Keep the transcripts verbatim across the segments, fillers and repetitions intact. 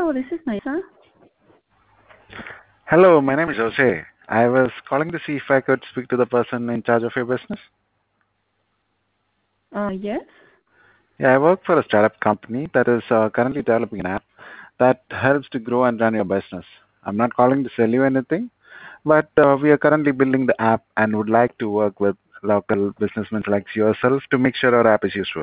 Hello, this is Naisa. Hello, my name is Jose. I was calling to see if I could speak to the person in charge of your business. Uh, yes. Yeah, I work for a startup company that is uh, currently developing an app that helps to grow and run your business. I'm not calling to sell you anything, but uh, we are currently building the app and would like to work with local businessmen like yourself to make sure our app is useful.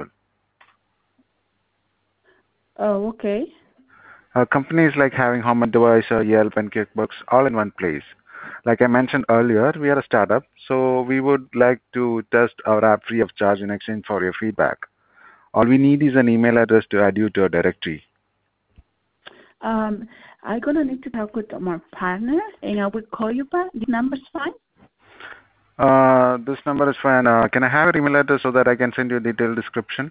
Oh, okay. Our company is like having Home Advisor, Yelp, and QuickBooks all in one place. Like I mentioned earlier, we are a startup, so we would like to test our app free of charge in exchange for your feedback. All we need is an email address to add you to a directory. Um, I'm gonna need to talk with my partner, and I will call you back. This number's fine. Uh, this number is fine. Uh, can I have your email address so that I can send you a detailed description?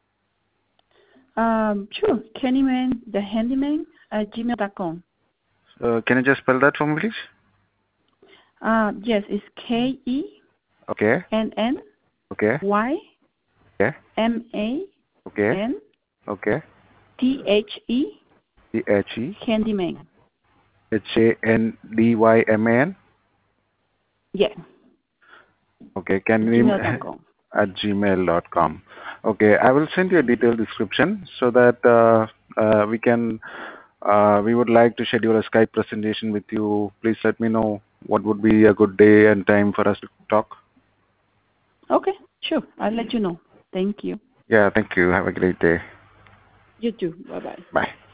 Um, sure. Kennyman, the handyman at gmail dot com. Uh, can you just spell that for me, please? Uh, yes, it's K E Okay. N N Okay. Y Okay. M A Okay. N Okay. T H E T H E handyman. H A N D Y M A N. Yeah, Okay. Can you gmail dot com. at gmail dot com. Okay. I will send you a detailed description so that uh, uh, we can. Uh, we would like to schedule a Skype presentation with you. Please let me know what would be a good day and time for us to talk. Okay, sure. I'll let you know. Thank you. Yeah. Thank you. Have a great day. You too. Bye bye. Bye.